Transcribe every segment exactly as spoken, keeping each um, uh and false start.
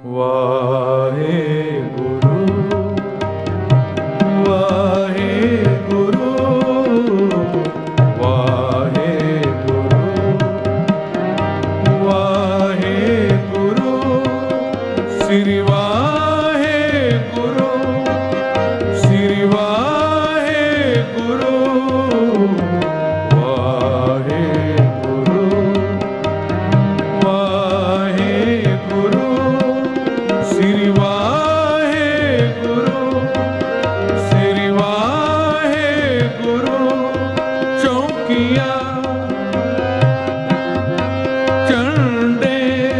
ਵਾਹਿਗੁਰੂ ਵਾਹਿਗੁਰੂ ਵਾਹਿਗੁਰੂ ਵਾਹਿਗੁਰੂ ਸ੍ਰੀ ਵਾਹਿਗੁਰੂ ਸ੍ਰੀ ਵਾਹਿਗੁਰੂ ਵਾਹਿਗੁਰੂ ਵਾਹਿਗੁਰੂ ਸ੍ਰੀ ਵਾਹਿਗੁਰੂ ਸ੍ਰੀ ਵਾਹਿਗੁਰੂ ਚੌਂਕੀਆਂ ਝੰਡੇ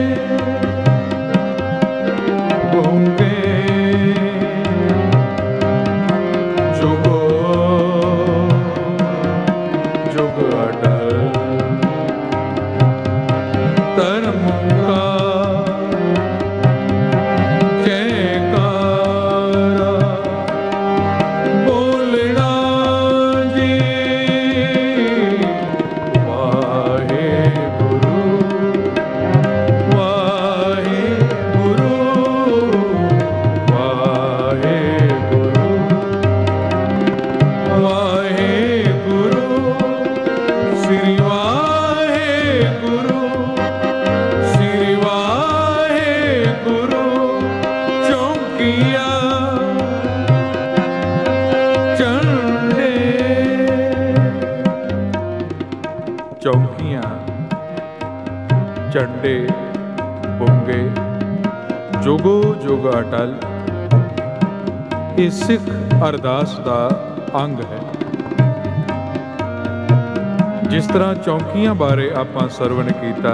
ਬੁੰਗੇ ਜੁਗੋ ਜੁਗ ਅਟਲ ਧਰਮ ਕਾ ਜੈਕਾਰਾ ਬੋਲਣਾ ਜੀ ਵਾਹਿਗੁਰੂ ਵਾਹਿਗੁਰੂ ਵਾਹਿਗੁਰੂ ਵਾਹਿਗੁਰੂ ਸ੍ਰੀ ਵਾਹਿਗੁਰੂ ਸ੍ਰੀ ਵਾਹਿਗੁਰੂ ਚੌਂਕੀਆਂ ਝੰਡੇ ਚੌਂਕੀਆਂ ਝੰਡੇ ਬੁੰਗੇ ਜੁਗੋ ਜੁਗ ਅਟਲ ਇਹ ਸਿੱਖ ਅਰਦਾਸ ਦਾ ਅੰਗ ਹੈ। ਜਿਸ ਤਰ੍ਹਾਂ ਚੌਂਕੀਆਂ ਬਾਰੇ ਆਪਾਂ ਸਰਵਣ ਕੀਤਾ,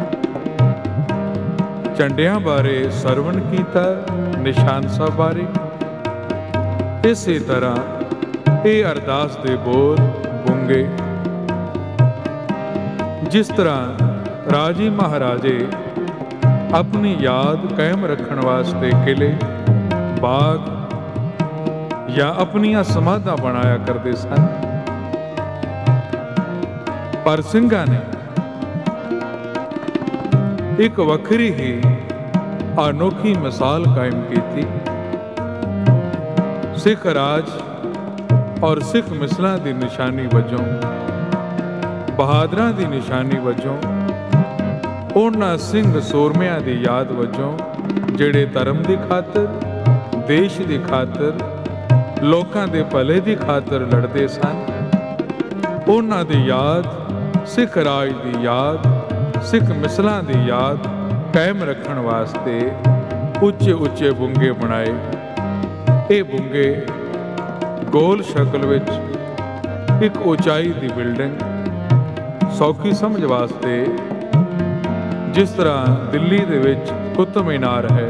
ਝੰਡਿਆਂ ਬਾਰੇ ਸਰਵਣ ਕੀਤਾ, ਨਿਸ਼ਾਨ ਸਾਹਿਬ ਬਾਰੇ, ਇਸੇ ਤਰ੍ਹਾਂ ਇਹ ਅਰਦਾਸ ਦੇ ਬੋਲ ਬੁੰਗੇ ਜਿਸ ਤਰ੍ਹਾਂ ਰਾਜੇ ਮਹਾਰਾਜੇ ਆਪਣੀ ਯਾਦ ਕਾਇਮ ਰੱਖਣ ਵਾਸਤੇ ਕਿਲੇ, ਬਾਗ ਜਾਂ ਆਪਣੀਆਂ ਸਮਾਧਾਂ ਬਣਾਇਆ ਕਰਦੇ ਸਨ, ਪਰ ਸਿੰਘਾਂ ਨੇ ਇੱਕ ਵੱਖਰੀ ਹੀ ਅਨੋਖੀ ਮਿਸਾਲ ਕਾਇਮ ਕੀਤੀ। ਸਿੱਖ ਰਾਜ ਔਰ ਸਿੱਖ ਮਿਸਲਾਂ ਦੀ ਨਿਸ਼ਾਨੀ ਵਜੋਂ, ਬਹਾਦਰਾਂ ਦੀ ਨਿਸ਼ਾਨੀ ਵਜੋਂ, ਉਹਨਾਂ ਸਿੰਘ ਸੂਰਮਿਆਂ ਦੀ ਯਾਦ ਵਜੋਂ ਜਿਹੜੇ ਧਰਮ ਦੀ ਖਾਤਰ, ਦੇਸ਼ ਦੀ ਖਾਤਰ, ਲੋਕਾਂ ਦੇ ਭਲੇ ਦੀ ਖਾਤਰ ਲੜਦੇ ਸਨ, ਉਹਨਾਂ ਦੀ ਯਾਦ, ਸਿੱਖ ਰਾਜ ਦੀ ਯਾਦ, ਸਿੱਖ ਮਿਸਲਾਂ ਦੀ ਯਾਦ ਕਾਇਮ ਰੱਖਣ ਵਾਸਤੇ ਉੱਚੇ ਉੱਚੇ ਬੁੰਗੇ ਬਣਾਏ। ਇਹ ਬੁੰਗੇ ਗੋਲ ਸ਼ਕਲ ਵਿੱਚ ਇੱਕ ਉਚਾਈ ਦੀ ਬਿਲਡਿੰਗ, ਸੌਖੀ ਸਮਝ ਵਾਸਤੇ ਜਿਸ ਤਰ੍ਹਾਂ ਦਿੱਲੀ ਦੇ ਵਿੱਚ ਕੁਤਬ ਮੀਨਾਰ ਹੈ,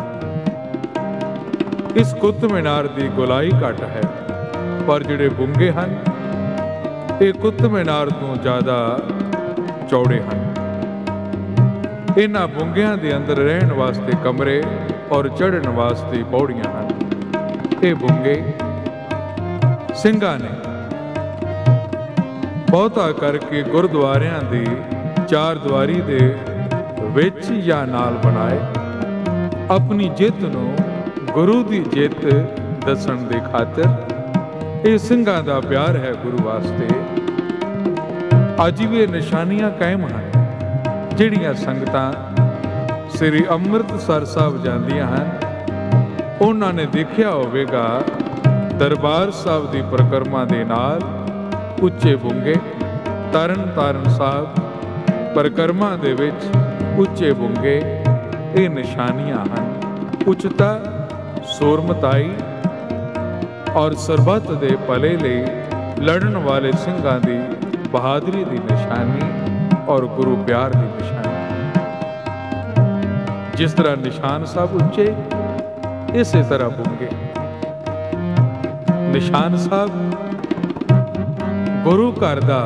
ਇਸ ਕੁਤਬ ਮੀਨਾਰ ਦੀ ਗੋਲਾਈ ਘੱਟ ਹੈ, ਪਰ ਜਿਹੜੇ ਬੁੰਗੇ ਹਨ ਇਹ ਕੁਤਬ ਮੀਨਾਰ ਤੋਂ ਜ਼ਿਆਦਾ ਚੌੜੇ ਹਨ। ਇਹਨਾਂ ਬੁੰਗਿਆਂ ਦੇ ਅੰਦਰ ਰਹਿਣ ਵਾਸਤੇ ਕਮਰੇ ਔਰ ਚੜ੍ਹਨ ਵਾਸਤੇ ਪੌੜੀਆਂ ਹਨ। ਇਹ ਬੁੰਗੇ ਸਿੰਘਾਂ ਨੇ ਬਹੁਤਾ ਕਰਕੇ ਗੁਰਦੁਆਰਿਆਂ ਦੀ ਚਾਰ ਦੀਵਾਰੀ ਦੇ ਵਿੱਚ ਜਾਂ ਨਾਲ ਬਣਾਏ, ਆਪਣੀ ਜਿੱਤ ਨੂੰ ਗੁਰੂ ਦੀ ਜਿੱਤ ਦੱਸਣ ਦੇ ਖਾਤਰ। ਇਹ ਸਿੰਘਾਂ ਦਾ ਪਿਆਰ ਹੈ ਗੁਰੂ ਵਾਸਤੇ। ਅੱਜ ਵੀ ਇਹ ਨਿਸ਼ਾਨੀਆਂ ਕਾਇਮ ਹਨ। ਜਿਹੜੀਆਂ ਸੰਗਤਾਂ ਸ੍ਰੀ ਅੰਮ੍ਰਿਤਸਰ ਸਾਹਿਬ ਜਾਂਦੀਆਂ ਹਨ, ਉਹਨਾਂ ਨੇ ਦੇਖਿਆ ਹੋਵੇਗਾ ਦਰਬਾਰ ਸਾਹਿਬ ਦੀ ਪਰਿਕਰਮਾ ਦੇ ਨਾਲ ਉੱਚੇ ਬੁੰਗੇ, ਤਰਨ ਤਾਰਨ ਸਾਹਿਬ ਪਰਿਕਰਮਾ ਦੇ ਵਿੱਚ ਉੱਚੇ ਬੁੰਗੇ, ਇਹ ਨਿਸ਼ਾਨੀਆਂ ਹਨ। ਉੱਚਤਾ, ਸੂਰਮਤਾਈ ਔਰ ਸਰਬੱਤ ਦੇ ਭਲੇ ਲਈ ਲੜਨ ਵਾਲੇ ਸਿੰਘਾਂ ਦੀ ਬਹਾਦਰੀ ਦੀ ਨਿਸ਼ਾਨੀ ਔਰ ਗੁਰੂ ਪਿਆਰ ਦੀ ਨਿਸ਼ਾਨੀ। ਜਿਸ ਤਰ੍ਹਾਂ ਨਿਸ਼ਾਨ ਸਾਹਿਬ ਉੱਚੇ, ਇਸੇ ਤਰ੍ਹਾਂ ਬੁੰਗੇ। ਨਿਸ਼ਾਨ ਸਾਹਿਬ ਗੁਰੂ ਘਰ ਦਾ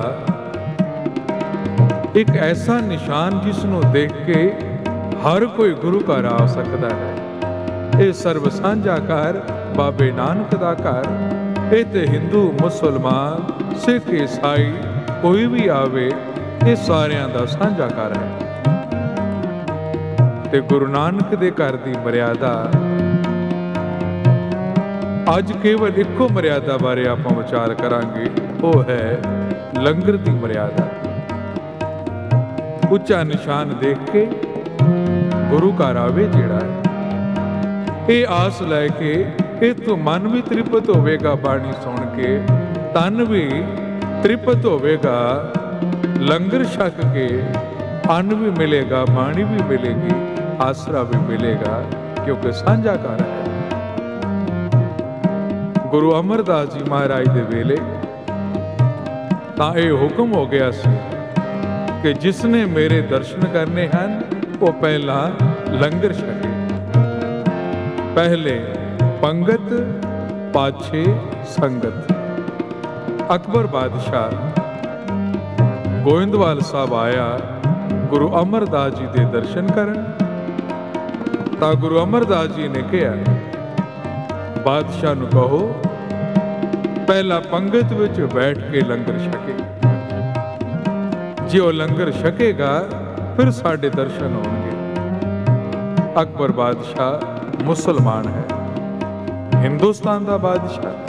ਇੱਕ ਐਸਾ ਨਿਸ਼ਾਨ ਜਿਸ ਨੂੰ ਦੇਖ ਕੇ ਹਰ ਕੋਈ ਗੁਰੂ ਘਰ ਆ ਸਕਦਾ ਹੈ। ਇਹ ਸਰਬ ਸਾਂਝਾ ਘਰ, ਬਾਬੇ ਨਾਨਕ ਦਾ ਘਰ। ਇਹ ਤੇ ਹਿੰਦੂ, ਮੁਸਲਮਾਨ, ਸਿੱਖ, ਈਸਾਈ ਕੋਈ ਵੀ ਆਵੇ, ਇਹ ਸਾਰਿਆਂ ਦਾ ਸਾਂਝਾ ਘਰ ਹੈ। ਤੇ ਗੁਰੂ ਨਾਨਕ ਦੇ ਘਰ ਦੀ ਮਰਿਆਦਾ ਅੱਜ ਕੇਵਲ ਇੱਕੋ ਮਰਿਆਦਾ ਬਾਰੇ ਆਪਾਂ ਵਿਚਾਰ ਕਰਾਂਗੇ, ਉਹ ਹੈ ਲੰਗਰ ਦੀ ਮਰਿਆਦਾ। ਉੱਚਾ ਨਿਸ਼ਾਨ ਦੇਖ ਕੇ ਗੁਰੂ ਘਰ ਆਵੇ ਜਿਹੜਾ ਹੈ, ਇਹ ਆਸ ਲੈ ਕੇ ਇਹ ਤੋਂ ਮਨ ਵੀ ਤ੍ਰਿਪਤ ਹੋਵੇਗਾ, ਬਾਣੀ ਸੁਣ ਕੇ ਤਨ ਵੀ ਤ੍ਰਿਪਤ ਹੋਵੇਗਾ, ਲੰਗਰ ਛਕ ਕੇ ਅੰਨ ਵੀ ਮਿਲੇਗਾ, ਬਾਣੀ ਵੀ ਮਿਲੇਗੀ, ਆਸਰਾ ਵੀ ਮਿਲੇਗਾ, ਕਿਉਂਕਿ ਸਾਂਝਾ ਘਰ ਹੈ। ਗੁਰੂ ਅਮਰਦਾਸ ਜੀ ਮਹਾਰਾਜ ਦੇ ਵੇਲੇ ਤਾਂ ਇਹ ਹੁਕਮ ਹੋ ਗਿਆ ਸੀ ਕਿ ਜਿਸਨੇ ਮੇਰੇ ਦਰਸ਼ਨ ਕਰਨੇ ਹਨ ਉਹ ਪਹਿਲਾਂ ਲੰਗਰ ਛਕੇ। ਪਹਿਲੇ ਪੰਗਤ, ਪਾਛੇ ਸੰਗਤ। ਅਕਬਰ ਬਾਦਸ਼ਾਹ ਗੋਇੰਦਵਾਲ ਸਾਹਿਬ ਆਇਆ ਗੁਰੂ ਅਮਰਦਾਸ ਜੀ ਦੇ ਦਰਸ਼ਨ ਕਰਨ, ਤਾਂ ਗੁਰੂ ਅਮਰਦਾਸ ਜੀ ਨੇ ਕਿਹਾ ਬਾਦਸ਼ਾਹ ਨੂੰ ਕਹੋ ਪਹਿਲਾਂ ਪੰਗਤ ਵਿੱਚ ਬੈਠ ਕੇ ਲੰਗਰ ਛਕੇ। ਜੇ ਉਹ ਲੰਗਰ ਛਕੇਗਾ ਫਿਰ ਸਾਡੇ ਦਰਸ਼ਨ ਹੋਣਗੇ। ਅਕਬਰ ਬਾਦਸ਼ਾਹ ਮੁਸਲਮਾਨ ਹੈ, ਹਿੰਦੁਸਤਾਨ ਦਾ ਬਾਦਸ਼ਾਹ।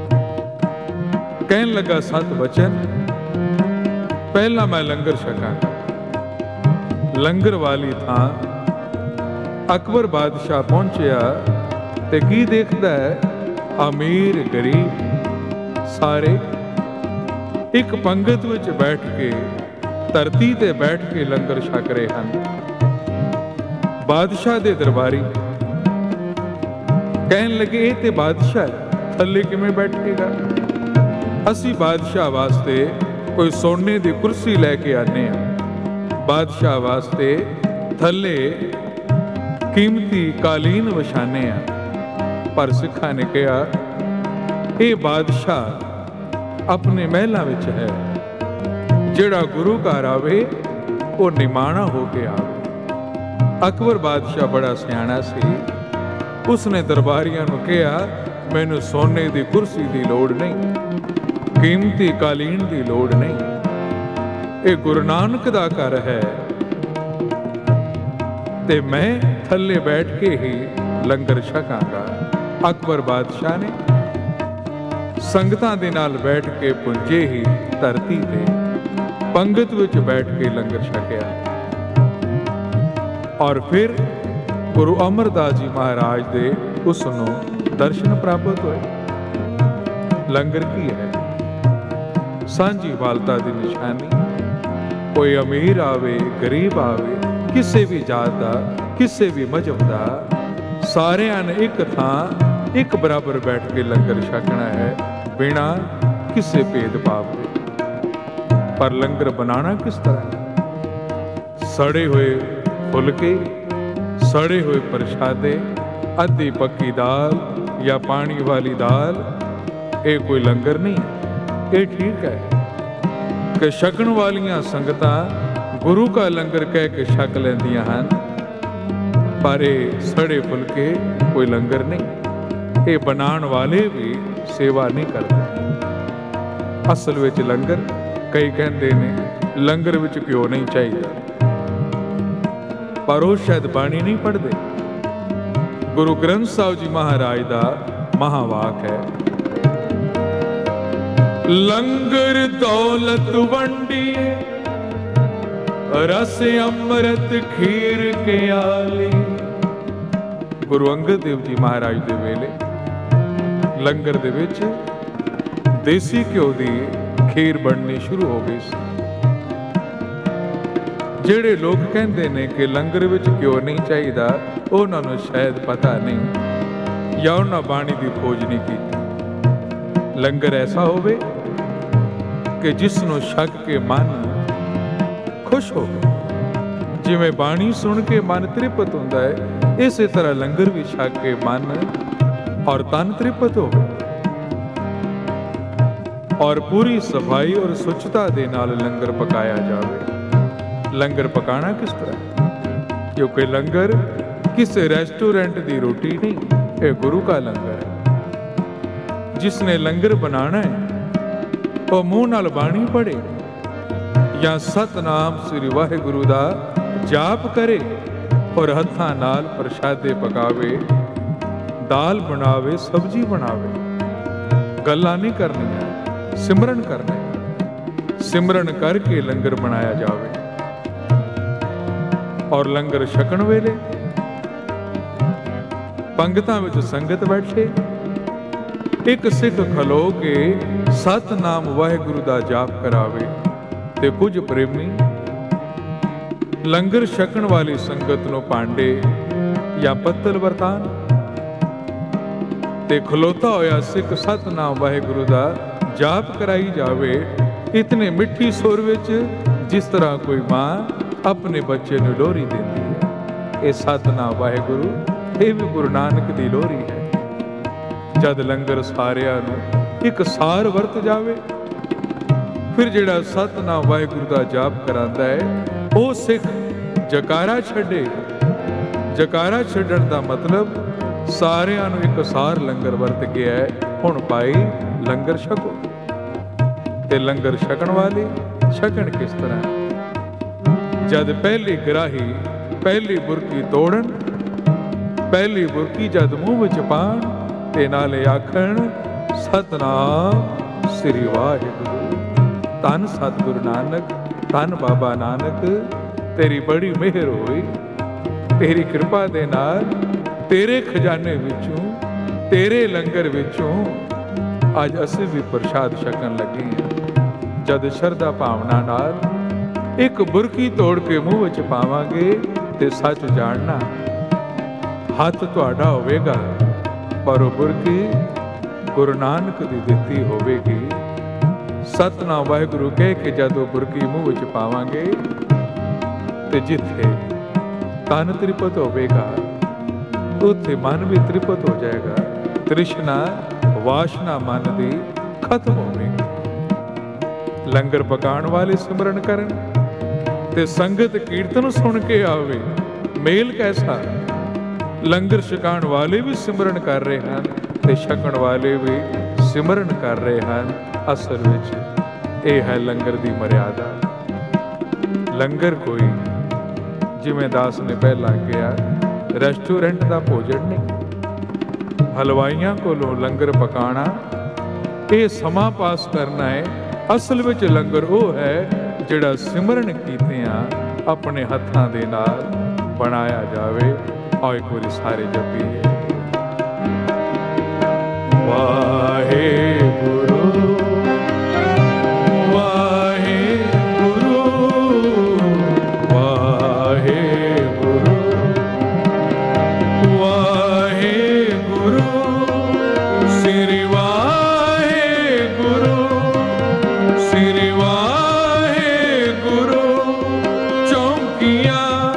ਕਹਿਣ ਲੱਗਾ ਸਤ ਬਚਨ, ਪਹਿਲਾਂ ਮੈਂ ਲੰਗਰ ਛਕਾਂਗਾ। ਲੰਗਰ ਵਾਲੀ ਥਾਂ ਅਕਬਰ ਬਾਦਸ਼ਾਹ ਪਹੁੰਚਿਆ ਤੇ ਕੀ ਦੇਖਦਾ ਹੈ, ਅਮੀਰ ਗਰੀਬ ਸਾਰੇ ਇੱਕ ਪੰਗਤ ਵਿੱਚ ਬੈਠ ਕੇ ਧਰਤੀ ਤੇ ਬੈਠ ਕੇ ਲੰਗਰ ਛਕ ਰਹੇ ਹਨ। ਬਾਦਸ਼ਾਹ ਦੇ ਦਰਬਾਰੀ ਕਹਿਣ ਲੱਗੇ ਇਹ ਤੇ ਬਾਦਸ਼ਾਹ ਹੈ, ਥੱਲੇ ਕਿਵੇਂ ਬੈਠੇਗਾ? ਅਸੀਂ ਬਾਦਸ਼ਾਹ ਵਾਸਤੇ ਕੋਈ ਸੋਨੇ ਦੀ ਕੁਰਸੀ ਲੈ ਕੇ ਆਨੇ ਆ, ਬਾਦਸ਼ਾਹ ਵਾਸਤੇ ਥੱਲੇ ਕੀਮਤੀ ਕਾਲੀਨ ਵਿਛਾਨੇ ਆ। ਪਰ ਸਿੱਖਾਂ ਨੇ ਕਿਹਾ ਇਹ ਬਾਦਸ਼ਾਹ ਆਪਣੇ ਮਹਿਲਾਂ ਵਿੱਚ ਹੈ, ਜਿਹੜਾ ਗੁਰੂ ਘਰ ਆਵੇ ਉਹ ਨਿਮਾਣਾ ਹੋ ਕੇ ਆਵੇ। ਅਕਬਰ ਬਾਦਸ਼ਾਹ ਬੜਾ ਸਿਆਣਾ ਸੀ, ਉਸਨੇ ਦਰਬਾਰੀਆਂ ਨੂੰ ਕਿਹਾ ਮੈਨੂੰ ਸੋਨੇ ਦੀ ਕੁਰਸੀ ਦੀ ਲੋੜ ਨਹੀਂ, ਕੀਮਤੀ ਕਾਲੀਨ ਦੀ ਲੋੜ ਨਹੀਂ, ਇਹ ਗੁਰੂ ਨਾਨਕ ਦਾ ਘਰ ਹੈ ਤੇ ਮੈਂ ਥੱਲੇ ਬੈਠ ਕੇ ਹੀ ਲੰਗਰ ਛਕਾਂਗਾ। ਅਕਬਰ ਬਾਦਸ਼ਾਹ ਨੇ ਸੰਗਤਾਂ ਦੇ ਨਾਲ ਬੈਠ ਕੇ ਪੁੰਜੇ ਹੀ ਧਰਤੀ ਤੇ ਪੰਗਤ ਵਿੱਚ ਬੈਠ ਕੇ ਲੰਗਰ ਛਕਿਆ। ਔਰ ਫਿਰ ਗੁਰੂ ਅਮਰਦਾਸ ਜੀ ਮਹਾਰਾਜ ਦੇ ਉਸ ਨੂੰ ਦਰਸ਼ਨ ਪ੍ਰਾਪਤ ਹੋਏ। ਲੰਗਰ ਕੀ ਹੈ? ਸਾਂਝੀ ਵਾਲਤਾ ਦੀ ਨਿਸ਼ਾਨੀ। ਕੋਈ ਅਮੀਰ ਆਵੇ, ਗਰੀਬ ਆਵੇ, ਕਿਸੇ ਵੀ ਜਾਤ ਦਾ, ਕਿਸੇ ਵੀ ਮਜ਼ਹਬ ਦਾ, ਸਾਰਿਆਂ ਨੇ ਇੱਕ ਥਾਂ ਇੱਕ ਬਰਾਬਰ ਬੈਠ ਕੇ ਲੰਗਰ ਛਕਣਾ ਹੈ, ਬਿਨਾਂ ਕਿਸੇ ਭੇਦਭਾਵ ਦੇ। ਪਰ ਲੰਗਰ ਬਣਾਉਣਾ ਕਿਸ ਤਰ੍ਹਾਂ? ਸੜੇ ਹੋਏ ਫੁਲਕੇ, ਸੜੇ ਹੋਏ ਪ੍ਰਸ਼ਾਦੇ, ਅੱਧੀ ਪੱਕੀ ਦਾਲ ਜਾਂ ਪਾਣੀ ਵਾਲੀ ਦਾਲ, ਇਹ ਕੋਈ ਲੰਗਰ ਨਹੀਂ। ਇਹ ਠੀਕ ਹੈ ਕਿ ਛਕਣ ਵਾਲੀਆਂ ਸੰਗਤਾਂ ਗੁਰੂ ਕਾ ਲੰਗਰ ਕਹਿ ਕੇ ਛਕ ਲੈਂਦੀਆਂ ਹਨ, ਪਰ ਇਹ ਸੜੇ ਫੁਲਕੇ ਕੋਈ ਲੰਗਰ ਨਹੀਂ। ਇਹ ਬਣਾਉਣ ਵਾਲੇ ਵੀ ਸੇਵਾ ਨਹੀਂ ਕਰਦੇ। ਅਸਲ ਵਿੱਚ ਲੰਗਰ, ਕਈ ਕਹਿੰਦੇ ਨੇ ਲੰਗਰ ਵਿੱਚ ਘਿਓ ਨਹੀਂ ਚਾਹੀਦਾ, ਪਰ ਉਹ ਸ਼ਾਇਦ ਬਾਣੀ ਨਹੀਂ ਪੜ੍ਹਦੇ। ਗੁਰੂ ਗ੍ਰੰਥ ਸਾਹਿਬ ਜੀ ਮਹਾਰਾਜ ਦਾ ਮਹਾਵਾਕ ਹੈ, ਲੰਗਰ ਦੌਲਤ ਵੰਡੀਏ, ਰਸ ਅੰਮ੍ਰਿਤ ਖੀਰ ਕਿਆਲੀ। ਗੁਰੂ ਅੰਗਦ ਦੇਵ ਜੀ ਮਹਾਰਾਜ ਦੇ ਵੇਲੇ ਲੰਗਰ ਦੇ ਵਿੱਚ ਦੇਸੀ ਘਿਓ ਦੀ ਖੀਰ ਬਣਨੀ ਸ਼ੁਰੂ ਹੋ ਗਈ ਸੀ। ਜਿਹੜੇ ਲੋਕ ਕਹਿੰਦੇ ਨੇ ਕਿ ਲੰਗਰ ਵਿੱਚ ਘਿਓ ਨਹੀਂ ਚਾਹੀਦਾ, ਉਹਨਾਂ ਨੂੰ ਸ਼ਾਇਦ ਪਤਾ ਨਹੀਂ ਜਾਂ ਉਹਨਾਂ ਬਾਣੀ ਦੀ ਖੋਜ ਨਹੀਂ ਕੀਤੀ। ਲੰਗਰ ਐਸਾ ਹੋਵੇ ਕਿ ਜਿਸ ਨੂੰ ਛਕ ਕੇ ਮਨ ਖੁਸ਼ ਹੋਵੇ। ਜਿਵੇਂ ਬਾਣੀ ਸੁਣ ਕੇ ਮਨ ਤ੍ਰਿਪਤ ਹੁੰਦਾ ਹੈ, ਇਸੇ ਤਰ੍ਹਾਂ ਲੰਗਰ ਵੀ ਛਕ ਕੇ ਮਨ ਔਰ ਤਨ ਤ੍ਰਿਪਤ ਹੋਵੇ। ਔਰ ਪੂਰੀ ਸਫਾਈ ਔਰ ਸੁੱਚਤਾ ਦੇ ਨਾਲ ਲੰਗਰ ਪਕਾਇਆ ਜਾਵੇ। ਲੰਗਰ ਪਕਾਣਾ ਕਿਸ ਤਰ੍ਹਾਂ? ਕਿਉਂਕਿ ਲੰਗਰ ਕਿਸੇ ਰੈਸਟੋਰੈਂਟ ਦੀ ਰੋਟੀ ਨਹੀਂ, ਇਹ ਗੁਰੂ ਕਾ ਲੰਗਰ ਹੈ। ਜਿਸ ਨੇ ਲੰਗਰ ਬਣਾਣਾ ਹੈ ਉਹ ਮੂੰਹ ਨਾਲ ਬਾਣੀ ਪੜ੍ਹੇ ਜਾਂ ਸਤਨਾਮ ਸ੍ਰੀ ਵਾਹਿਗੁਰੂ ਦਾ ਜਾਪ ਕਰੇ, ਔਰ ਹੱਥਾਂ ਨਾਲ ਪ੍ਰਸ਼ਾਦੇ ਪਕਾਵੇ, ਦਾਲ ਬਣਾਵੇ, ਸਬਜ਼ੀ ਬਣਾਵੇ। ਗੱਲਾਂ ਨਹੀਂ ਕਰਨੀਆਂ, ਸਿਮਰਨ ਕਰਨਾ। ਸਿਮਰਨ ਕਰਕੇ ਲੰਗਰ ਬਣਾਇਆ ਜਾਵੇ। ਔਰ ਲੰਗਰ ਛਕਣ ਵੇਲੇ ਪੰਗਤਾਂ ਵਿੱਚ ਸੰਗਤ ਬੈਠੇ, ਇੱਕ ਸਿੱਖ ਖਲੋ ਕੇ ਸਤਿਨਾਮ ਵਾਹਿਗੁਰੂ ਦਾ ਜਾਪ ਕਰਾਵੇ। ਤੇ ਕੁਝ ਪ੍ਰੇਮੀ ਲੰਗਰ ਛਕਣ ਵਾਲੀ ਸੰਗਤ ਨੂੰ ਭਾਂਡੇ ਜਾਂ ਪੱਤਲ ਵਰਤਾਨ ਤੇ ਖਲੋਤਾ ਹੋਇਆ ਸਿੱਖ ਸਤਿਨਾਮ ਵਾਹਿਗੁਰੂ ਦਾ ਜਾਪ ਕਰਾਈ ਜਾਵੇ, ਇਤਨੇ ਮਿੱਠੀ ਸੁਰ ਵਿੱਚ, ਜਿਸ ਤਰ੍ਹਾਂ ਕੋਈ ਮਾਂ ਆਪਣੇ ਬੱਚੇ ਨੂੰ ਲੋਹਰੀ ਦਿੰਦੀ ਹੈ। ਇਹ ਸਤਿਨਾਮ ਵਾਹਿਗੁਰੂ, ਇਹ ਵੀ ਗੁਰੂ ਨਾਨਕ ਦੀ ਲੋਹਰੀ ਹੈ। ਜਦ ਲੰਗਰ ਸਾਰਿਆਂ ਨੂੰ ਇੱਕ ਸਾਰ ਵਰਤ ਜਾਵੇ, ਫਿਰ ਜਿਹੜਾ ਸਤਿਨਾਮ ਵਾਹਿਗੁਰੂ ਦਾ ਜਾਪ ਕਰਾਂਦਾ ਹੈ, ਉਹ ਸਿੱਖ ਜਕਾਰਾ ਛੱਡੇ। ਜਕਾਰਾ ਛੱਡਣ ਦਾ ਮਤਲਬ ਸਾਰਿਆਂ ਨੂੰ ਇੱਕ ਸਾਰ ਲੰਗਰ ਵਰਤ ਗਿਆ ਹੈ। ਹੁਣ ਭਾਈ ਲੰਗਰ ਛਕੋ। ਤੇ ਲੰਗਰ ਛਕਣ ਵਾਲੇ ਛਕਣ ਕਿਸ ਤਰ੍ਹਾਂ? ਜਦ ਪਹਿਲੀ ਗਰਾਹੀ ਪਹਿਲੀ ਬੁਰਕੀ ਤੋੜਨ, ਪਹਿਲੀ ਬੁਰਕੀ ਜਦ ਮੂੰਹ ਵਿੱਚ ਪਾਣ ਤੇ ਨਾਲੇ ਆਖਣ ਸਤਿਨਾਮ ਸ੍ਰੀ ਵਾਹਿਗੁਰੂ। ਧੰਨ ਸਤਿਗੁਰੂ ਨਾਨਕ, ਧੰਨ ਬਾਬਾ ਨਾਨਕ, ਤੇਰੀ ਬੜੀ ਮਿਹਰ ਹੋਈ। ਤੇਰੀ ਕਿਰਪਾ ਦੇ ਨਾਲ ਤੇਰੇ ਖਜ਼ਾਨੇ ਵਿੱਚੋਂ, ਤੇਰੇ ਲੰਗਰ ਵਿੱਚੋਂ ਅੱਜ ਅਸੀਂ ਵੀ ਪ੍ਰਸ਼ਾਦ ਛਕਣ ਲੱਗੇ ਹਾਂ। ਜਦ ਸ਼ਰਧਾ ਭਾਵਨਾ ਨਾਲ ਇੱਕ ਬੁਰਕੀ ਤੋੜ ਕੇ ਮੂੰਹ ਵਿੱਚ ਪਾਵਾਂਗੇ ਤੇ ਸੱਚ ਜਾਣਨਾ, ਹੱਥ ਤੁਹਾਡਾ ਹੋਵੇਗਾ ਪਰ ਉਹ ਬੁਰਕੀ ਗੁਰੂ ਨਾਨਕ ਦੀ ਦਿੱਤੀ ਹੋਵੇਗੀ। ਸਤਿਨਾਮ ਵਾਹਿਗੁਰੂ ਕਹਿ ਕੇ ਜਦੋਂ ਬੁਰਕੀ ਮੂੰਹ ਵਿੱਚ ਪਾਵਾਂਗੇ ਤੇ ਜਿੱਥੇ ਤਨ ਤ੍ਰਿਪਤ ਹੋਵੇਗਾ, ਉੱਥੇ ਮਨ ਵੀ ਤ੍ਰਿਪਤ ਹੋ ਜਾਏਗਾ। ਤ੍ਰਿਸ਼ਨਾ ਵਾਸ਼ਨਾ ਮਨ ਦੀ ਖਤਮ ਹੋਵੇਗੀ। ਲੰਗਰ ਪਕਾਉਣ ਵਾਲੇ ਸਿਮਰਨ ਕਰਨ ਤੇ ਸੰਗਤ ਕੀਰਤਨ ਸੁਣ ਕੇ ਆਵੇ। ਮੇਲ ਕੈਸਾ! ਲੰਗਰ ਛਕਾਉਣ ਵਾਲੇ ਵੀ ਸਿਮਰਨ ਕਰ ਰਹੇ ਹਨ ਤੇ ਛਕਣ ਵਾਲੇ ਵੀ ਸਿਮਰਨ ਕਰ ਰਹੇ ਹਨ। ਅਸਲ ਵਿੱਚ ਇਹ ਹੈ ਲੰਗਰ ਦੀ ਮਰਿਆਦਾ। ਲੰਗਰ ਕੋਈ, ਜਿਵੇਂ ਦਾਸ ਨੇ ਪਹਿਲਾਂ ਕਿਹਾ, ਰੈਸਟੋਰੈਂਟ ਦਾ ਭੋਜਨ ਨਹੀਂ। ਹਲਵਾਈਆਂ ਕੋਲੋਂ ਲੰਗਰ ਪਕਾਉਣਾ, ਇਹ ਸਮਾਂ ਪਾਸ ਕਰਨਾ ਹੈ। ਅਸਲ ਵਿੱਚ ਲੰਗਰ ਉਹ ਹੈ ਜਿਹੜਾ ਸਿਮਰਨ ਕੀਤਿਆਂ ਆਪਣੇ ਹੱਥਾਂ ਦੇ ਨਾਲ ਬਣਾਇਆ ਜਾਵੇ। ਆਓ ਇੱਕ ਵਾਰੀ ਸਾਰੇ ਜਪੀਏ, ਵਾਹਿਗੁਰੂ ਵਾਹਿਗੁਰੂ ਵਾਹਿਗੁਰੂ ਵਾਹਿਗੁਰੂ ਸ੍ਰੀ ਵਾਹਿਗੁਰੂ ਸ੍ਰੀ ਵਾਹਿਗੁਰੂ। ਚੌਂਕੀਆਂ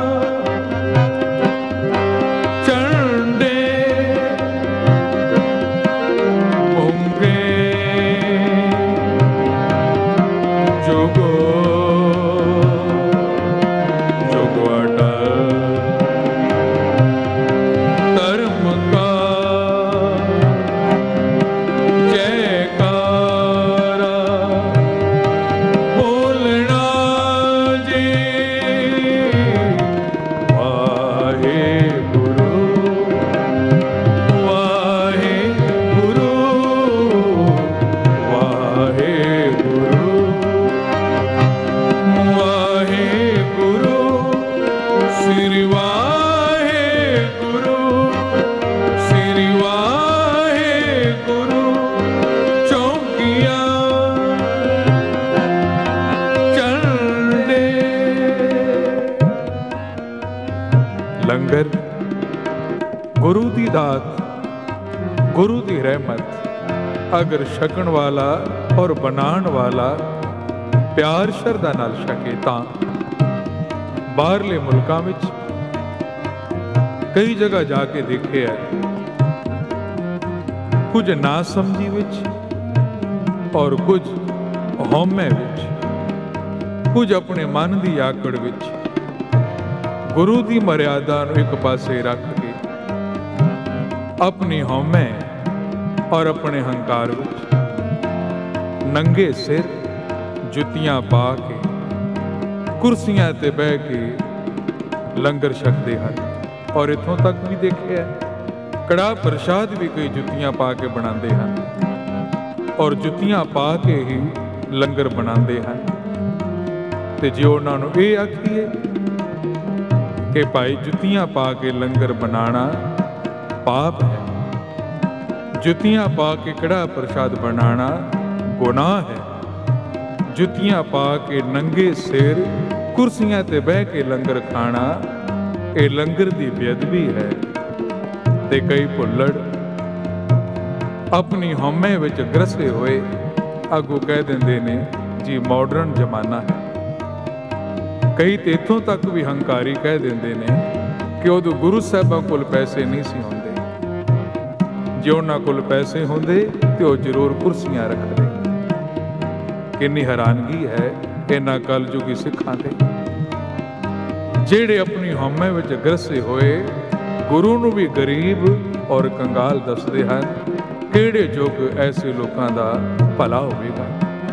ਲੰਗਰ ਗੁਰੂ ਦੀ ਦਾਤ, ਗੁਰੂ ਦੀ ਰਹਿਮਤ। ਅਗਰ ਛਕਣ ਵਾਲਾ ਔਰ ਬਣਾਉਣ ਵਾਲਾ ਪਿਆਰ ਸ਼ਰਧਾ ਨਾਲ ਛਕੇ ਤਾਂ ਬਾਹਰਲੇ ਮੁਲਕਾਂ ਵਿੱਚ ਕਈ ਜਗ੍ਹਾ ਜਾ ਕੇ ਦੇਖਿਆ, ਕੁਝ ਨਾ ਸਮਝੀ ਵਿੱਚ ਔਰ ਕੁਝ ਹਉਮੈ ਵਿੱਚ, ਕੁਝ ਆਪਣੇ ਮਨ ਦੀ ਆਕੜ ਵਿੱਚ ਗੁਰੂ ਦੀ ਮਰਿਆਦਾ ਨੂੰ ਇੱਕ ਪਾਸੇ ਰੱਖ ਕੇ ਆਪਣੀ ਹਉਮੈ ਔਰ ਆਪਣੇ ਹੰਕਾਰ ਵਿੱਚ ਨੰਗੇ ਸਿਰ ਜੁੱਤੀਆਂ ਪਾ ਕੇ ਕੁਰਸੀਆਂ ਤੇ ਬਹਿ ਕੇ ਲੰਗਰ ਛਕਦੇ ਹਨ। ਔਰ ਇੱਥੋਂ ਤੱਕ ਵੀ ਦੇਖਿਆ, ਕੜਾਹ ਪ੍ਰਸ਼ਾਦ ਵੀ ਕਈ ਜੁੱਤੀਆਂ ਪਾ ਕੇ ਬਣਾਉਂਦੇ ਹਨ, ਔਰ ਜੁੱਤੀਆਂ ਪਾ ਕੇ ਹੀ ਲੰਗਰ ਬਣਾਉਂਦੇ ਹਨ। ਤੇ ਜੇ ਉਹਨਾਂ ਨੂੰ ਇਹ ਆਖੀਏ ਕਿ ਭਾਈ ਜੁੱਤੀਆਂ ਪਾ ਕੇ ਲੰਗਰ ਬਣਾਉਣਾ ਪਾਪ ਹੈ, ਜੁੱਤੀਆਂ ਪਾ ਕੇ ਕੜਾਹ ਪ੍ਰਸ਼ਾਦ ਬਣਾਉਣਾ ਗੁਨਾਹ ਹੈ, ਜੁੱਤੀਆਂ ਪਾ ਕੇ ਨੰਗੇ ਸਿਰ ਕੁਰਸੀਆਂ ਤੇ ਬਹਿ ਕੇ ਲੰਗਰ ਖਾਣਾ ਇਹ ਲੰਗਰ ਦੀ ਬੇਅਦਬੀ ਹੈ। ਤੇ ਕਈ ਭੁੱਲੜ ਆਪਣੀ ਹਉਮੈ ਵਿੱਚ ਗ੍ਰਸੇ ਹੋਏ ਅੱਗੋਂ ਕਹਿ ਦਿੰਦੇ ਨੇ ਜੀ ਮਾਡਰਨ ਜ਼ਮਾਨਾ ਹੈ। ਕਈ ਤੇ ਇੱਥੋਂ ਤੱਕ ਵੀ ਹੰਕਾਰੀ ਕਹਿ ਦਿੰਦੇ ਨੇ ਕਿ ਉਦੋਂ ਗੁਰੂ ਸਾਹਿਬਾਂ ਕੋਲ ਪੈਸੇ ਨਹੀਂ ਸੀ ਹੁੰਦੇ, ਜੇ ਉਹਨਾਂ ਕੋਲ ਪੈਸੇ ਹੁੰਦੇ ਤੇ ਉਹ ਜ਼ਰੂਰ ਕੁਰਸੀਆਂ ਰੱਖਦੇ। ਕਿੰਨੀ ਹੈਰਾਨਗੀ ਹੈ ਇਹਨਾਂ ਕਲਯੁਗੀ ਸਿੱਖਾਂ ਤੇ, ਜਿਹੜੇ ਆਪਣੀ ਹਉਮੈ ਵਿੱਚ ਗ੍ਰਸੇ ਹੋਏ ਗੁਰੂ ਨੂੰ ਵੀ ਗਰੀਬ ਔਰ ਕੰਗਾਲ ਦੱਸਦੇ ਹਨ। ਕਿਹੜੇ ਯੁੱਗ ਐਸੇ ਲੋਕਾਂ ਦਾ ਭਲਾ ਹੋਵੇਗਾ।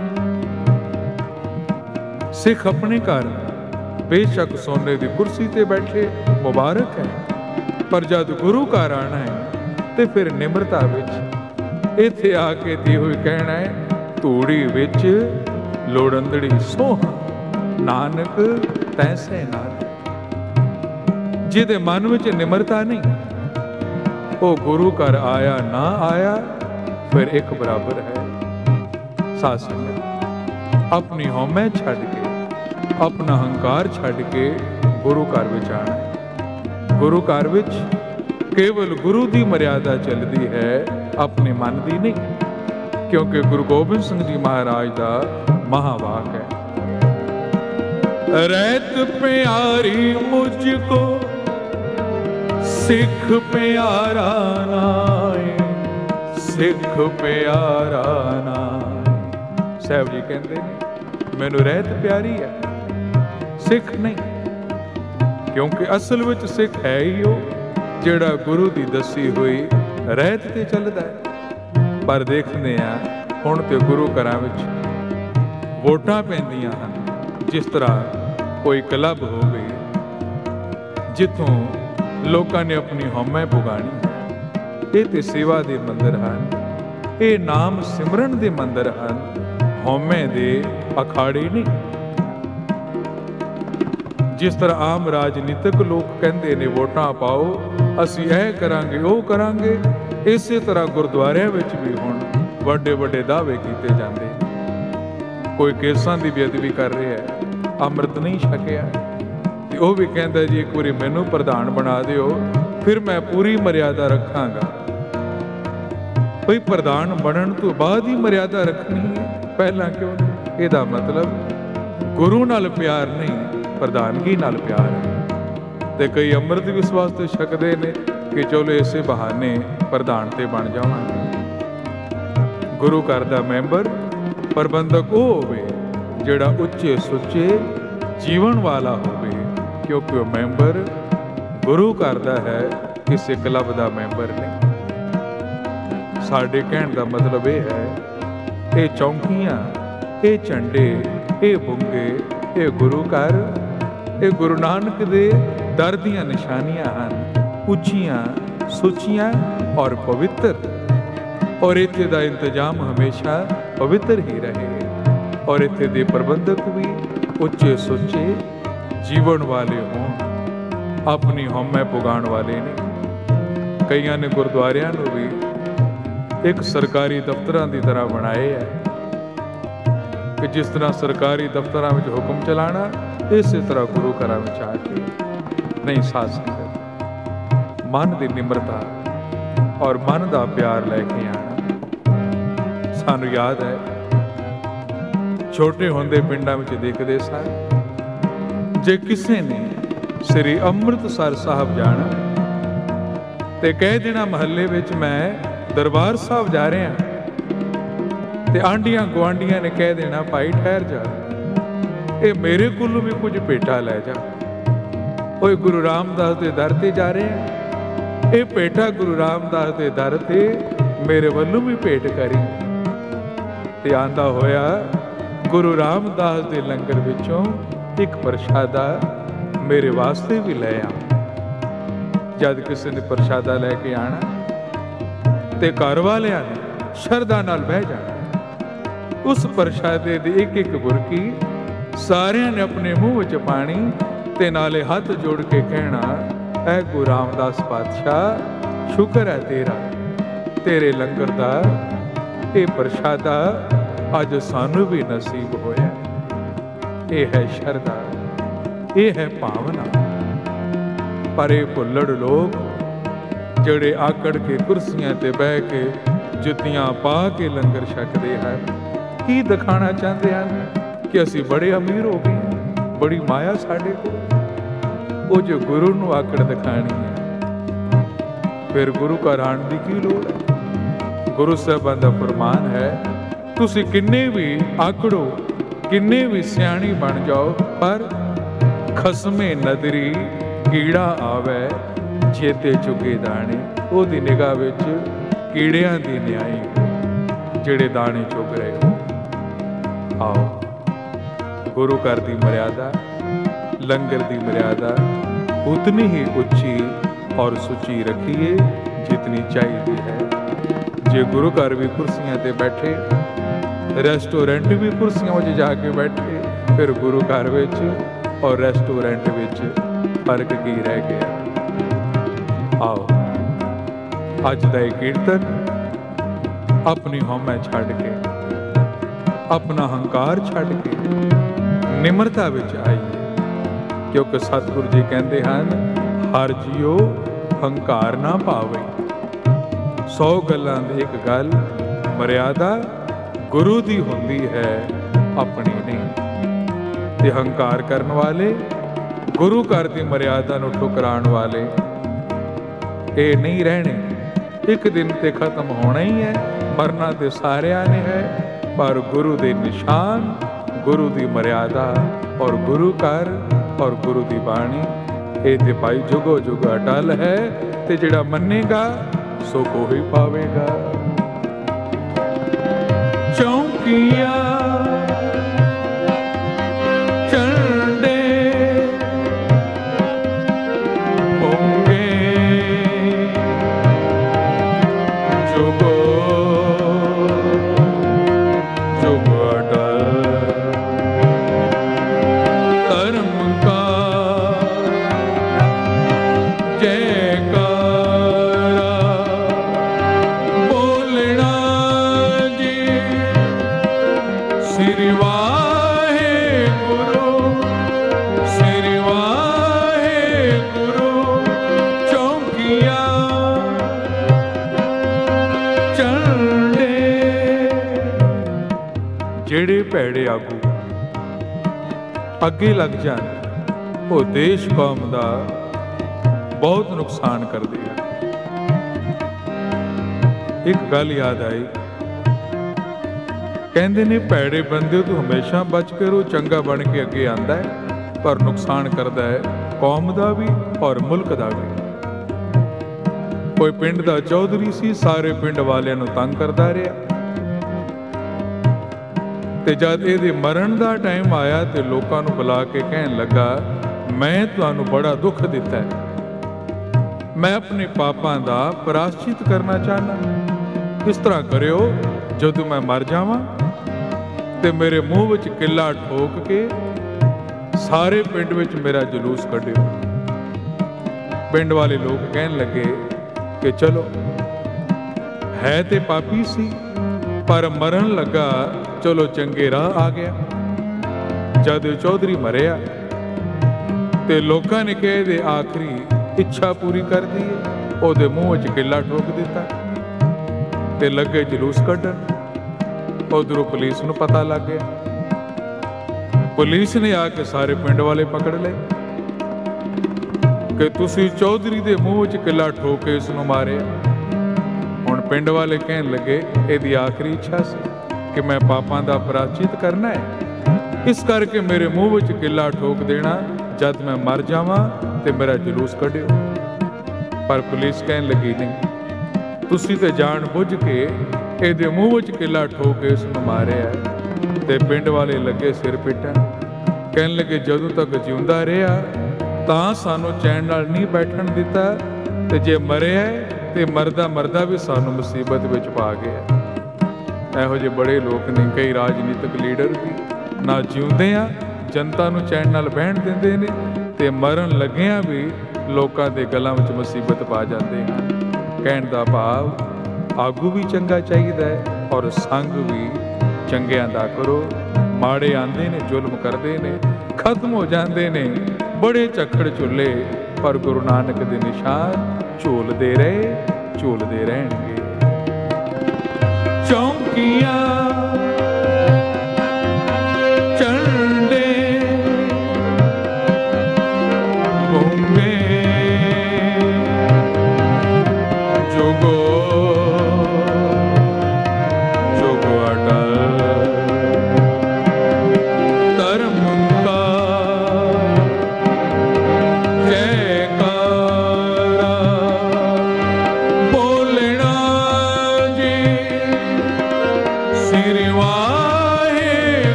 ਸਿੱਖ ਆਪਣੇ ਘਰ ਬੇਸ਼ੱਕ ਸੋਨੇ ਦੀ ਕੁਰਸੀ ਤੇ ਬੈਠੇ ਮੁਬਾਰਕ ਹੈ, ਪਰ ਜਦ ਗੁਰੂ ਘਰ ਆਣਾ ਹੈ ਤੇ ਫਿਰ ਨਿਮਰਤਾ ਵਿੱਚ ਇੱਥੇ ਆ ਕੇ ਤੇ ਹੋਈ ਕਹਿਣਾ ਹੈ ਧੂੜੀ ਵਿੱਚ ਲੋੜੰਦੜੀ ਸੋਹ ਨਾਨਕ ਤੈਸੇ ਨਾਲ। ਜਿਹਦੇ ਮਨ ਵਿੱਚ ਨਿਮਰਤਾ ਨਹੀਂ, ਉਹ ਗੁਰੂ ਘਰ ਆਇਆ ਨਾ ਆਇਆ ਫਿਰ ਇੱਕ ਬਰਾਬਰ ਹੈ। ਸਾਧ ਸੰਗਤ ਆਪਣੀ ਹਉਮੈ ਛੱਡ ਕੇ, ਆਪਣਾ ਹੰਕਾਰ ਛੱਡ ਕੇ ਗੁਰੂ ਘਰ ਵਿੱਚ ਆਣਾ ਹੈ। ਗੁਰੂ ਘਰ ਵਿੱਚ ਕੇਵਲ ਗੁਰੂ ਦੀ ਮਰਿਆਦਾ ਚੱਲਦੀ ਹੈ, ਆਪਣੇ ਮਨ ਦੀ ਨਹੀਂ, ਕਿਉਂਕਿ ਗੁਰੂ ਗੋਬਿੰਦ ਸਿੰਘ ਜੀ ਮਹਾਰਾਜ ਦਾ ਮਹਾਵਾਕ ਹੈ, ਰਹਿਤ ਪਿਆਰੀ ਮੁਝ ਕੋ ਸਿੱਖ ਪਿਆਰਾ ਨਾਏ, ਸਿੱਖ ਪਿਆਰਾ ਨਾਏ। ਸਾਹਿਬ ਜੀ ਕਹਿੰਦੇ ਨੇ ਮੈਨੂੰ ਰਹਿਤ ਪਿਆਰੀ ਹੈ, ਸਿੱਖ ਨਹੀਂ, ਕਿਉਂਕਿ ਅਸਲ ਵਿੱਚ ਸਿੱਖ ਹੈ ਹੀ ਉਹ ਜਿਹੜਾ ਗੁਰੂ ਦੀ ਦੱਸੀ ਹੋਈ ਰਹਿਤ ਤੇ ਚੱਲਦਾ ਹੈ। ਪਰ ਦੇਖਦੇ ਆ ਹੁਣ ਤੇ ਗੁਰੂ ਘਰਾਂ ਵਿੱਚ ਵੋਟਾਂ ਪੈਂਦੀਆਂ ਹਨ, ਜਿਸ ਤਰ੍ਹਾਂ ਕੋਈ ਕਲੱਬ ਹੋ ਗਈ ਜਿੱਥੋਂ ਲੋਕਾਂ ਨੇ ਆਪਣੀ ਹਉਮੈ ਪੁਗਾਣੀ ਹੈ। ਇਹ ਤੇ ਸੇਵਾ ਦੇ ਮੰਦਰ ਹਨ, ਇਹ ਨਾਮ ਸਿਮਰਨ ਦੇ ਮੰਦਰ ਹਨ, ਹਉਮੈ ਦੇ ਅਖਾੜੇ ਨਹੀਂ। ਜਿਸ ਤਰ੍ਹਾਂ ਆਮ ਰਾਜਨੀਤਿਕ ਲੋਕ ਕਹਿੰਦੇ ਨੇ ਵੋਟਾਂ ਪਾਓ, ਅਸੀਂ ਇਹ ਕਰਾਂਗੇ ਉਹ ਕਰਾਂਗੇ, ਇਸੇ ਤਰ੍ਹਾਂ ਗੁਰਦੁਆਰਿਆਂ ਵਿੱਚ ਵੀ ਹੁਣ ਵੱਡੇ ਵੱਡੇ ਦਾਅਵੇ ਕੀਤੇ ਜਾਂਦੇ। ਕੋਈ ਕੇਸਾਂ ਦੀ ਬੇਅਦਬੀ ਕਰ ਰਿਹਾ ਹੈ, ਅੰਮ੍ਰਿਤ ਨਹੀਂ ਛਕਿਆ, ਤੇ ਉਹ ਵੀ ਕਹਿੰਦਾ ਜੀ ਇੱਕ ਵਾਰੀ ਮੈਨੂੰ ਪ੍ਰਧਾਨ ਬਣਾ ਦਿਓ ਫਿਰ ਮੈਂ ਪੂਰੀ ਮਰਿਆਦਾ ਰੱਖਾਂਗਾ। ਕੋਈ ਪ੍ਰਧਾਨ ਬਣਨ ਤੋਂ ਬਾਅਦ ਹੀ ਮਰਿਆਦਾ ਰੱਖਣੀ ਹੈ, ਪਹਿਲਾਂ ਕਿਉਂ ਨਹੀਂ? ਇਹਦਾ ਮਤਲਬ ਗੁਰੂ ਨਾਲ ਪਿਆਰ ਨਹੀਂ, ਪ੍ਰਧਾਨਗੀ ਨਾਲ ਪਿਆਰ ਹੈ। ਤੇ ਕਈ ਅੰਮ੍ਰਿਤ ਵੀ ਇਸ ਵਾਸਤੇ ਛਕਦੇ ਨੇ ਕਿ ਚਲੋ ਇਸੇ ਬਹਾਨੇ ਪ੍ਰਧਾਨ ਤੇ ਬਣ ਜਾਵਾਂਗੇ। ਗੁਰੂ ਘਰ ਦਾ ਮੈਂਬਰ ਪ੍ਰਬੰਧਕ ਉਹ ਹੋਵੇ ਜਿਹੜਾ ਉੱਚੇ ਸੁੱਚੇ ਜੀਵਨ ਵਾਲਾ ਹੋਵੇ, ਕਿਉਂਕਿ ਉਹ ਮੈਂਬਰ ਗੁਰੂ ਘਰ ਦਾ ਹੈ, ਕਿਸੇ ਕਲੱਬ ਦਾ ਮੈਂਬਰ ਨਹੀਂ। ਸਾਡੇ ਕਹਿਣ ਦਾ ਮਤਲਬ ਇਹ ਹੈ, ਇਹ ਚੌਂਕੀਆਂ, ਇਹ ਝੰਡੇ, ਇਹ ਬੁੰਗੇ, ਇਹ ਗੁਰੂ ਘਰ, ਇਹ ਗੁਰੂ ਨਾਨਕ ਦੇ ਦਰ ਦੀਆਂ ਨਿਸ਼ਾਨੀਆਂ ਹਨ, ਉੱਚੀਆਂ ਸੁੱਚੀਆਂ ਔਰ ਪਵਿੱਤਰ। ਔਰ ਇੱਥੇ ਦਾ ਇੰਤਜ਼ਾਮ ਹਮੇਸ਼ਾ ਪਵਿੱਤਰ ਹੀ ਰਹੇ, ਔਰ ਇੱਥੇ ਦੇ ਪ੍ਰਬੰਧਕ ਵੀ ਉੱਚੇ ਸੁੱਚੇ ਜੀਵਨ ਵਾਲੇ ਹੋਣ, ਆਪਣੀ ਹਉਮੈ ਪੁਗਾਉਣ ਵਾਲੇ ਨੇ। ਕਈਆਂ ਨੇ ਗੁਰਦੁਆਰਿਆਂ ਨੂੰ ਵੀ ਇੱਕ ਸਰਕਾਰੀ ਦਫ਼ਤਰਾਂ ਦੀ ਤਰ੍ਹਾਂ ਬਣਾਏ ਹੈ ਕਿ ਜਿਸ ਤਰ੍ਹਾਂ ਸਰਕਾਰੀ ਦਫ਼ਤਰਾਂ ਵਿੱਚ ਹੁਕਮ ਚਲਾਉਣਾ, ਇਸੇ ਤਰ੍ਹਾਂ ਗੁਰੂ ਘਰਾਂ ਵਿੱਚ ਆ ਕੇ ਨਹੀਂ। ਸਾਧ ਸੰਗਤ ਮਨ ਦੀ ਨਿਮਰਤਾ ਔਰ ਮਨ ਦਾ ਪਿਆਰ ਲੈ ਕੇ ਆਣਾ। ਸਾਨੂੰ ਯਾਦ ਹੈ ਛੋਟੇ ਹੁੰਦੇ ਪਿੰਡਾਂ ਵਿੱਚ ਦੇਖਦੇ ਸਾਂ, ਜੇ ਕਿਸੇ ਨੇ ਸ੍ਰੀ ਅੰਮ੍ਰਿਤਸਰ ਸਾਹਿਬ ਜਾਣਾ ਤੇ ਕਹਿ ਦੇਣਾ ਮਹੱਲੇ ਵਿੱਚ ਮੈਂ ਦਰਬਾਰ ਸਾਹਿਬ ਜਾ ਰਿਹਾ, ਤੇ ਆਂਢੀਆਂ ਗੁਆਂਢੀਆਂ ਨੇ ਕਹਿ ਦੇਣਾ ਭਾਈ ਠਹਿਰ ਜਾ, ਇਹ ਮੇਰੇ ਕੋਲੋਂ ਵੀ ਕੁਝ ਭੇਟਾ ਲੈ ਜਾ। ਓਏ ਗੁਰੂ ਰਾਮਦਾਸ ਦੇ ਦਰ ਤੇ ਜਾ ਰਹੇ ਆ, ਇਹ ਭੇਟਾ ਗੁਰੂ ਰਾਮਦਾਸ ਦੇ ਦਰ ਤੇ ਮੇਰੇ ਵੱਲੋਂ ਵੀ ਭੇਟ ਕਰੀ। ਤੇ ਆਂਦਾ ਹੋਇਆ ਗੁਰੂ ਰਾਮਦਾਸ ਦੇ ਲੰਗਰ ਵਿੱਚੋਂ ਇੱਕ ਪ੍ਰਸ਼ਾਦਾ ਮੇਰੇ ਵਾਸਤੇ ਵੀ ਲੈ ਆ। ਜਦ ਕਿਸੇ ਨੇ ਪ੍ਰਸ਼ਾਦਾ ਲੈ ਕੇ ਆਣਾ ਤੇ ਘਰ ਵਾਲਿਆਂ ਨੇ ਸ਼ਰਧਾ ਨਾਲ ਬਹਿ ਜਾਣਾ। ਉਸ ਪ੍ਰਸ਼ਾਦੇ ਦੀ ਇੱਕ ਇੱਕ ਬੁਰਕੀ ਸਾਰਿਆਂ ਨੇ ਆਪਣੇ ਮੂੰਹ ਵਿੱਚ ਪਾਣੀ ਤੇ ਨਾਲੇ ਹੱਥ ਜੋੜ ਕੇ ਕਹਿਣਾ, ਐ ਗੁਰੂ ਰਾਮਦਾਸ ਪਾਤਸ਼ਾਹ, ਸ਼ੁਕਰ ਹੈ ਤੇਰਾ, ਤੇਰੇ ਲੰਗਰ ਦਾ ਇਹ ਪ੍ਰਸ਼ਾਦਾ ਅੱਜ ਸਾਨੂੰ ਵੀ ਨਸੀਬ ਹੋਇਆ। ਇਹ ਹੈ ਸ਼ਰਧਾ, ਇਹ ਹੈ ਭਾਵਨਾ। ਪਰ ਇਹ ਭੁੱਲੜ ਲੋਕ ਜਿਹੜੇ ਆਕੜ ਕੇ ਕੁਰਸੀਆਂ ਤੇ ਬਹਿ ਕੇ ਜੁੱਤੀਆਂ ਪਾ ਕੇ ਲੰਗਰ ਛਕਦੇ ਹਨ, ਕੀ ਦਿਖਾਣਾ ਚਾਹੁੰਦੇ ਹਨ ਕਿ ਅਸੀਂ ਬੜੇ ਅਮੀਰ ਹੋ ਗਏ ਹਾਂ, ਬੜੀ ਮਾਇਆ ਸਾਡੇ ਕੋਲ। ਉਹ ਜੋ ਗੁਰੂ ਨੂੰ ਆਕੜ ਦਿਖਾਣੀ ਹੈ, ਫਿਰ ਗੁਰੂ ਘਰ ਆਉਣ ਦੀ ਕੀ ਲੋੜ ਹੈ? ਗੁਰੂ ਸਾਹਿਬਾਨ ਦਾ ਫਰਮਾਨ ਹੈ, ਤੁਸੀਂ ਕਿੰਨੇ ਵੀ ਆਕੜੋ, ਕਿੰਨੇ ਵੀ ਸਿਆਣੀ ਬਣ ਜਾਓ, ਪਰ ਖਸਮੇ ਨਦਰੀ ਕੀੜਾ ਆਵੇ ਚੇਤੇ ਚੁਗੇ ਦਾਣੇ। ਉਹਦੀ ਨਿਗਾਹ ਵਿੱਚ ਕੀੜਿਆਂ ਦੀ ਨਿਆਈ ਜਿਹੜੇ ਦਾਣੇ ਚੁਗ ਰਹੇ ਹੋ। ਆਓ ਗੁਰੂ ਘਰ ਦੀ ਮਰਿਆਦਾ, ਲੰਗਰ ਦੀ ਮਰਿਆਦਾ ਉਤਨੀ ਹੀ ਉੱਚੀ ਔਰ ਸੁੱਚੀ ਰੱਖੀਏ ਜਿਤਨੀ ਚਾਹੀਦੀ ਹੈ। ਜੇ ਗੁਰੂ ਘਰ ਵੀ ਕੁਰਸੀਆਂ ਤੇ ਬੈਠੇ, ਰੈਸਟੋਰੈਂਟ ਵੀ ਕੁਰਸੀਆਂ ਵਿੱਚ ਜਾ ਕੇ ਬੈਠੇ, ਫਿਰ ਗੁਰੂ ਘਰ ਵਿੱਚ ਔਰ ਰੈਸਟੋਰੈਂਟ ਵਿੱਚ ਫਰਕ ਕੀ ਰਹਿ ਗਿਆ? ਆਓ ਅੱਜ ਦਾ ਇਹ ਕੀਰਤਨ ਆਪਣੀ ਹਉਮੈ ਛੱਡ ਕੇ, ਆਪਣਾ ਹੰਕਾਰ ਛੱਡ ਕੇ ਨਿਮਰਤਾ ਵਿੱਚ ਆਈਏ, ਕਿਉਂਕਿ ਸਤਿਗੁਰੂ ਜੀ ਕਹਿੰਦੇ ਹਨ, ਹਰ ਜੀਓ ਹੰਕਾਰ ਨਾ ਪਾਵੇ। ਸੌ ਗੱਲਾਂ ਦੀ ਇੱਕ ਗੱਲ, ਮਰਿਆਦਾ ਗੁਰੂ ਦੀ ਹੁੰਦੀ ਹੈ, ਆਪਣੀ ਨਹੀਂ। ਤੇ ਹੰਕਾਰ ਕਰਨ ਵਾਲੇ, ਗੁਰੂ ਘਰ ਦੀ ਮਰਿਆਦਾ ਨੂੰ ਠੁਕਰਾਉਣ ਵਾਲੇ, ਇਹ ਨਹੀਂ ਰਹਿਣੇ। ਇੱਕ ਦਿਨ ਤੇ ਖਤਮ ਹੋਣਾ ਹੀ ਹੈ, ਮਰਨਾ ਤੇ ਸਾਰਿਆਂ ਨੇ ਹੈ। ਪਰ ਗੁਰੂ ਦੇ ਨਿਸ਼ਾਨ, ਗੁਰੂ ਦੀ ਮਰਿਆਦਾ ਔਰ ਗੁਰੂ ਘਰ ਔਰ ਗੁਰੂ ਦੀ ਬਾਣੀ, ਇਹ ਤੇ ਭਾਈ ਜੁਗੋ ਜੁਗ ਅਟਲ ਹੈ। ਤੇ ਜਿਹੜਾ ਮੰਨੇਗਾ ਸੋ ਕੋਈ ਪਾਵੇਗਾ। ਚੌਂਕੀਆਂ ਚੰਡੇ ਹੋਂਗੇ, ਜੁਗੋ ਜੁਗ ਅਟਲ, ਧਰਮ ਕਾ ਜੈਕਾਰਾ ਬੋਲਣਾ ਜੀ। ਸ੍ਰੀ ਵਾਹਿਗੁਰੂ, ਸ੍ਰੀ ਵਾਹਿਗੁਰੂ। ਚੌਂਕੀਆਂ ਚੰਡੇ, ਜਿਹੜੇ ਭੈੜੇ ਆਗੂ ਅੱਗੇ ਲੱਗ ਜਾਣ, ਉਹ ਦੇਸ਼ ਕੌਮ ਦਾ ਬਹੁਤ ਨੁਕਸਾਨ ਕਰਦੇ ਹਨ। ਇੱਕ ਗੱਲ ਯਾਦ ਆਈ, ਕਹਿੰਦੇ ਨੇ ਭੈੜੇ ਬੰਦੇ ਤੋਂ ਹਮੇਸ਼ਾ ਬਚ ਕੇ ਰਹੋ, ਚੰਗਾ ਬਣ ਕੇ ਅੱਗੇ ਆਂਦਾ ਹੈ, ਪਰ ਨੁਕਸਾਨ ਕਰਦਾ ਹੈ ਕੌਮ ਦਾ ਵੀ ਔਰ ਮੁਲਕ ਦਾ ਵੀ। ਕੋਈ ਪਿੰਡ ਦਾ ਚੌਧਰੀ ਸੀ, ਸਾਰੇ ਪਿੰਡ ਵਾਲਿਆਂ ਨੂੰ ਤੰਗ ਕਰਦਾ ਰਿਹਾ, ਤੇ ਜਦ ਇਹਦੇ ਮਰਨ ਦਾ ਟਾਈਮ ਆਇਆ ਤੇ ਲੋਕਾਂ ਨੂੰ ਬੁਲਾ ਕੇ ਕਹਿਣ ਲੱਗਾ, ਮੈਂ ਤੁਹਾਨੂੰ ਬੜਾ ਦੁੱਖ ਦਿੱਤਾ ਹੈ, ਮੈਂ ਆਪਣੇ ਪਾਪਾਂ ਦਾ ਪ੍ਰਾਸ਼ਚਿਤ ਕਰਨਾ ਚਾਹੁੰਦਾ। ਇਸ ਤਰ੍ਹਾਂ ਕਰਿਓ, ਜਦੋਂ ਮੈਂ ਮਰ ਜਾਵਾਂ ਤੇ ਮੇਰੇ ਮੂੰਹ ਵਿੱਚ ਕਿੱਲਾ ਠੋਕ ਕੇ ਸਾਰੇ ਪਿੰਡ ਵਿੱਚ ਮੇਰਾ ਜਲੂਸ ਕੱਢਿਓ। ਪਿੰਡ ਵਾਲੇ ਲੋਕ ਕਹਿਣ ਲੱਗੇ ਕਿ ਚਲੋ, ਹੈ ਤੇ ਪਾਪੀ ਸੀ, ਪਰ ਮਰਨ ਲੱਗਾ, ਚਲੋ ਚੰਗੇ ਰਾਹ ਆ ਗਿਆ। ਜਦ ਚੌਧਰੀ ਮਰਿਆ ਤੇ ਲੋਕਾਂ ਨੇ ਕਿਹਾ ਇਹਦੇ ਆਖਰੀ ਇੱਛਾ ਪੂਰੀ ਕਰ ਦਈਏ, ਉਹਦੇ ਮੂੰਹ ਵਿੱਚ ਕਿੱਲਾ ਠੋਕ ਦਿੱਤਾ ਤੇ ਲੱਗੇ ਜਲੂਸ ਕੱਢਣ। ਉਧਰੋਂ ਪੁਲਿਸ ਨੂੰ ਪਤਾ ਲੱਗ ਗਿਆ, ਪੁਲਿਸ ਨੇ ਆ ਕੇ ਸਾਰੇ ਪਿੰਡ ਵਾਲੇ ਪਕੜ ਲਏ ਕਿ ਤੁਸੀਂ ਚੌਧਰੀ ਦੇ ਮੂੰਹ ਵਿੱਚ ਕਿੱਲਾ ਠੋਕ ਕੇ ਇਸ ਨੂੰ ਮਾਰਿਆ। ਹੁਣ ਪਿੰਡ ਵਾਲੇ ਕਹਿਣ ਲੱਗੇ, ਇਹਦੀ ਆਖਰੀ ਇੱਛਾ ਸੀ ਕਿ ਮੈਂ ਪਾਪਾਂ ਦਾ ਪ੍ਰਾਸ਼ਚਿਤ ਕਰਨਾ ਹੈ, ਇਸ ਕਰਕੇ ਮੇਰੇ ਮੂੰਹ ਵਿੱਚ ਕਿੱਲਾ ਠੋਕ ਦੇਣਾ, ਜਦ ਮੈਂ ਮਰ ਜਾਵਾਂ ਤੇ ਮੇਰਾ ਜਲੂਸ ਕੱਢਿਓ। ਪਰ ਪੁਲਿਸ ਕਹਿਣ ਲੱਗੀ, ਨਹੀਂ, ਤੁਸੀਂ ਤੇ ਜਾਣ ਬੁੱਝ ਕੇ ਇਹਦੇ ਮੂੰਹ ਵਿੱਚ ਕਿੱਲਾ ਠੋਕ ਕੇ ਇਸ ਨੂੰ ਮਾਰਿਆ। ਤੇ ਪਿੰਡ ਵਾਲੇ ਲੱਗੇ ਸਿਰ ਪਿੱਟਣ, ਕਹਿਣ ਲੱਗੇ, ਜਦੋਂ ਤੱਕ ਜਿਉਂਦਾ ਰਿਹਾ ਤਾਂ ਸਾਨੂੰ ਚੈਨ ਨਾਲ ਨਹੀਂ ਬੈਠਣ ਦਿੱਤਾ, ਤੇ ਜੇ ਮਰਿਆ ਤੇ ਮਰਦਾ ਮਰਦਾ ਵੀ ਸਾਨੂੰ ਮੁਸੀਬਤ ਵਿੱਚ ਪਾ ਗਿਆ। ਇਹੋ ਜਿਹੇ ਬੜੇ ਲੋਕ ਨੇ, ਕਈ ਰਾਜਨੀਤਿਕ ਲੀਡਰ ਵੀ, ਨਾ ਜਿਉਂਦੇ ਆ ਜਨਤਾ ਨੂੰ ਚੈਨ ਨਾਲ ਬਹਿਣ ਦਿੰਦੇ ਨੇ, ਤੇ ਮਰਨ ਲੱਗਿਆਂ ਵੀ ਲੋਕਾਂ ਦੇ ਗਲਾਂ ਵਿੱਚ ਮੁਸੀਬਤ ਪਾ ਜਾਂਦੇ ਹਨ। ਕਹਿਣ ਦਾ ਭਾਵ, ਆਗੂ ਵੀ ਚੰਗਾ ਚਾਹੀਦਾ ਹੈ ਔਰ ਸੰਗ ਵੀ ਚੰਗਿਆਂ ਦਾ ਕਰੋ। ਮਾੜੇ ਆਉਂਦੇ ਨੇ, ਜ਼ੁਲਮ ਕਰਦੇ ਨੇ, ਖਤਮ ਹੋ ਜਾਂਦੇ ਨੇ, ਬੜੇ ਝੱਖੜ ਝੁੱਲੇ, ਪਰ ਗੁਰੂ ਨਾਨਕ ਦੇ ਨਿਸ਼ਾਨ ਝੂਲਦੇ ਰਹੇ, ਝੂਲਦੇ ਰਹਿਣਗੇ। ਚੌਂਕੀਆਂ